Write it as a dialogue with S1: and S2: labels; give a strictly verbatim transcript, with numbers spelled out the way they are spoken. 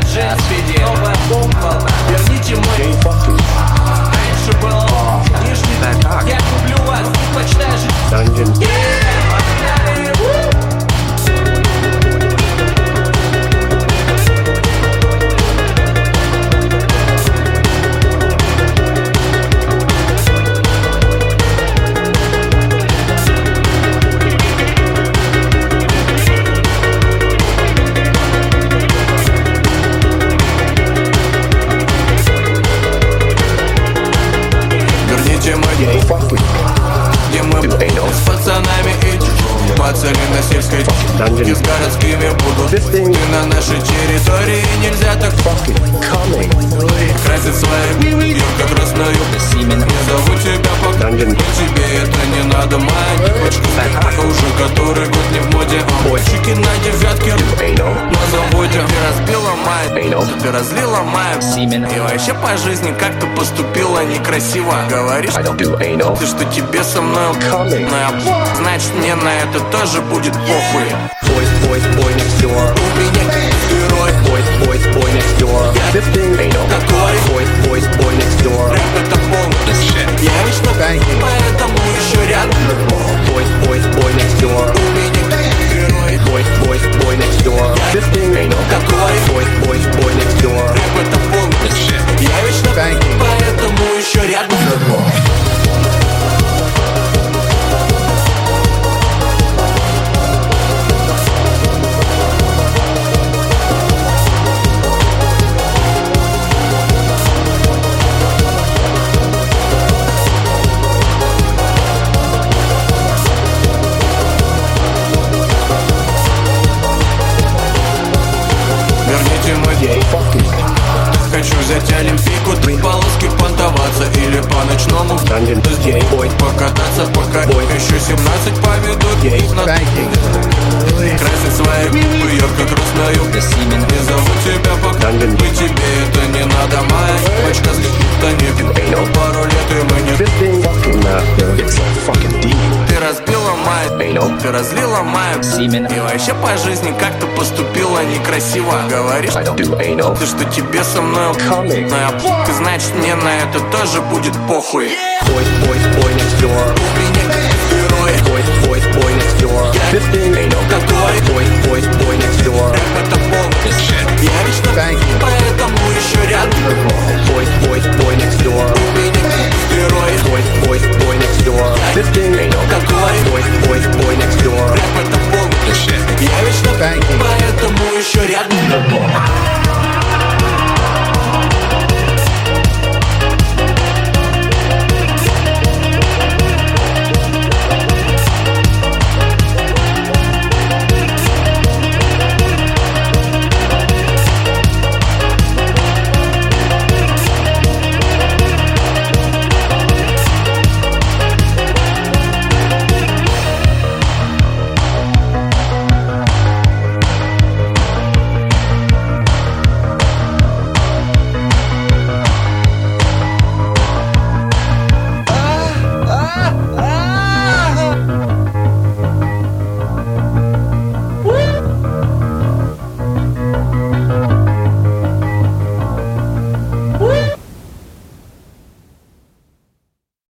S1: Господи, новая бомба. Верните мой раньше был нижний. Я люблю вас, предпочитаю жить. Где мы с пацанами и пацаны на сельской и с городскими будут. Ты на нашей территории, нельзя так красить свои ярко-красную. Не зову тебя пока, тебе это не надо. Моя девочка уже который год не в моде. Мальчики на девятке на заводе. Ты разбила май, ты разлила май. И вообще по жизни как-то поступила некрасиво. Говоришь, ты что тебе со мной значит мне на это тоже будет похуй.
S2: Boys, boys, boy next door.
S1: У меня герой.
S2: Boys, boys, boy next door. This thing ain't no.
S1: Такой
S2: Boys, boys, boy next door.
S1: рэп это полный. Я вечно поэтому еще рядом.
S2: Boys, boys, boy next door.
S1: У меня герой.
S2: Boys, boys, boy next door. This thing ain't no.
S1: Такой
S2: Boys, boys, boy next door.
S1: рэп это полный. Я вечно поэтому еще рядом. Верните мой день. Хочу взять олимпийку, три полоски понтоваться или по ночному здесь покататься, пока еще семнадцать поведут на красить свои губы ярко-красную. Не зову тебя пока, и тебе это не надо. Моя девочка с пару лет и мы не. Ты разбила май, ты разлила май. И вообще по жизни как-то поступила некрасиво. Говоришь, ты что тебе со мной ты значит мне на это тоже будет похуй.
S2: Boys, boys, boy next door.
S1: У меня герой.
S2: Boys, boys, boy next door. This thing ain't no.
S1: Такой
S2: Boys, boys, boy next door.
S1: рэп это полный. Я вечно поэтому еще рядом.
S2: Boys, boys, boy next door.
S1: У меня герой.
S2: Boys, boys, boy next door. This thing ain't no.
S1: Такой
S2: Boys, boys, boy next door.
S1: рэп это полный. Я вечно поэтому еще рядом.